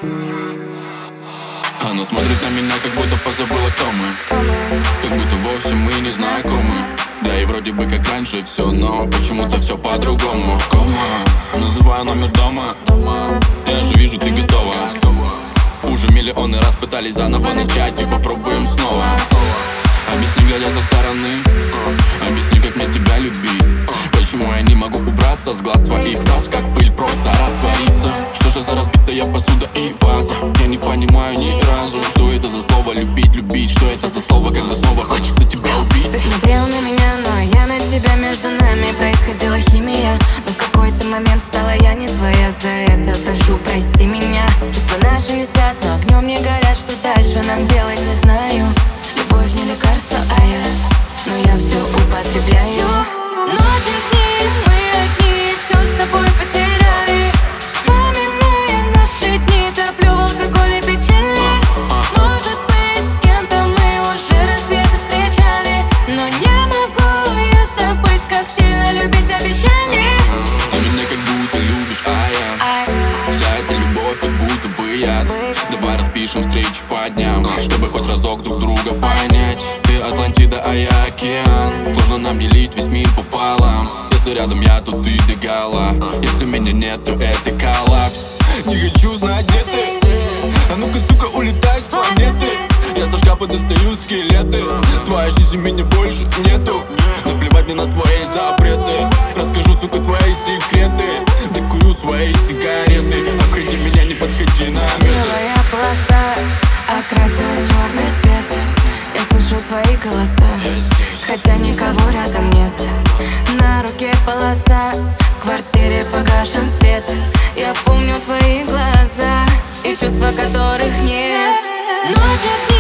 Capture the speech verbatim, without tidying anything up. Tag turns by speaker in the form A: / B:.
A: Она смотрит на меня, как будто позабыла, кто мы. Как будто вовсе мы не знакомы. Да и вроде бы как раньше все, но почему-то все по-другому. Кома, называю номер дома. Я же вижу, ты готова. Уже миллионы раз пытались заново начать, и попробуем снова. Объясни, глядя со стороны. Объясни, как мне тебя любить. Почему я не могу убраться с глаз твоих фраз, как пыль просто растворится. Что же за разбитая посуда и ваза? Я не понимаю ни разу, что это за слово любить, любить. Что это за слово, когда снова хочется тебя убить?
B: Ты смотрел на меня, но я на тебя. Между нами происходила химия, но в какой-то момент стала я не твоя. За это прошу, прости меня. Чувства наши не спят, но огнем не горят. Что дальше нам делать, не знаю. Любовь не лекарство, а яд, но я все употребляю. Ночи, дни, мы одни, все с тобой потеряли. Вспоминая наши дни, топлю в алкоголе печали. Может быть, с кем-то мы уже рассветы встречали, но не могу я забыть, как сильно любить обещали.
A: Ты меня как будто любишь, а я вся эта любовь как будто бы яд. Давай распишем встречу по дням, чтобы хоть разок друг друга понять. Ты Атлантида, а я океан. Сложно нам делить весь мир пополам. Если рядом я, то ты догола. Если меня нет, то это коллапс. Не хочу знать, где ты. А ну-ка, сука, улетай с планеты. Я со шкафа достаю скелеты. Твоей жизни меня больше нету. Наплевать мне на твои запреты. Расскажу, сука, твои секреты. Докурю свои сигареты. Обходи меня, не подходи на метр.
B: Белая полоса окрасилась в черный цвет. Я слышу твои голоса, хотя никого рядом нет. На руке полоса, в квартире погашен свет. Я помню твои глаза и чувства, которых нет. Ночь